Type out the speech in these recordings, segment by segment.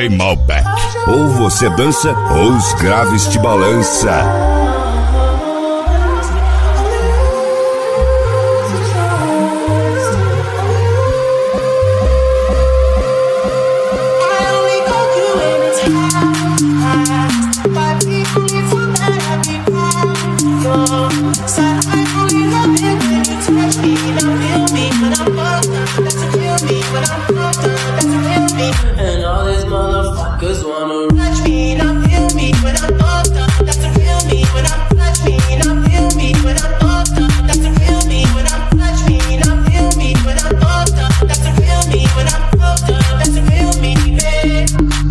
DJ Malbec. Ou você dança ou os graves te balança. And all these motherfuckers wanna touch me, not feel me when I'm fucked up. That's the real me when I'm touch me, not feel me when I'm fucked up. That's the real me when I'm touch me, not feel me when I'm fucked up. That's the real me when I'm fucked up. That's the real me, babe.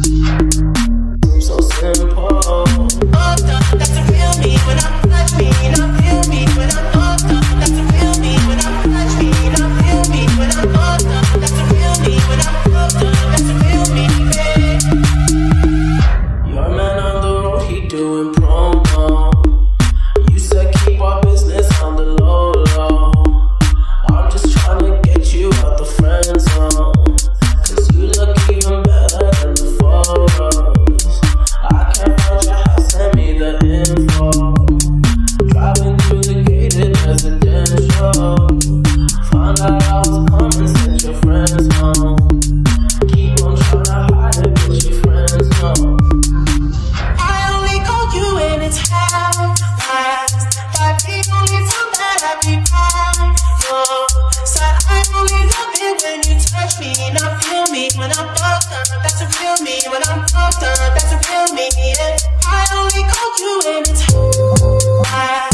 So simple. Fucked up. That's the real me when I'm touch me, not feel me when I'm fucked up. That's the real me when I'm touch me, not feel me when I'm fucked up. That's the real me when I'm fucked up. That's the real me, babe. Your man on the road, he doing promo. You said keep our business on the low low. I'm just trying to get you out the friend zone, 'cause you look even better than the photos. I can't find your house, send me the info. Driving through the gated residential. Found out I was coming, sent your friends home. Keep on trying to hide it, but your friends know. I only call you when it's half past. But the only time that I be by your side, I only love it when you touch me, not feel me when I'm fucked up. That's the real me when I'm fucked up. That's the real me. Yeah. I only call you when it's half past.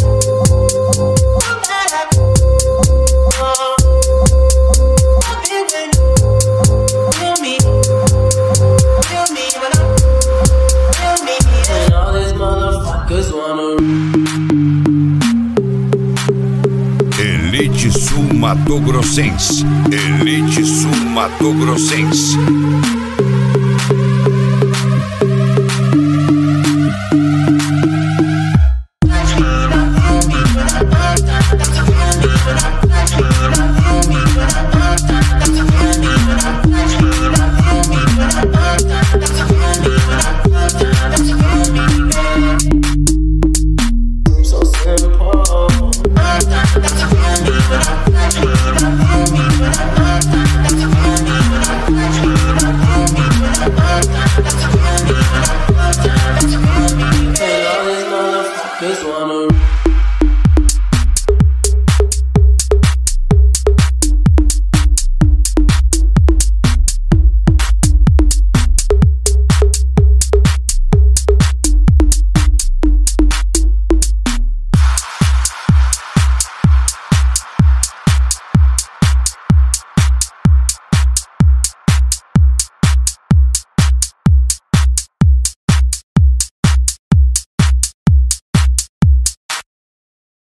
Elite Sul Mato Grossense. Elite Sul Mato Grossense.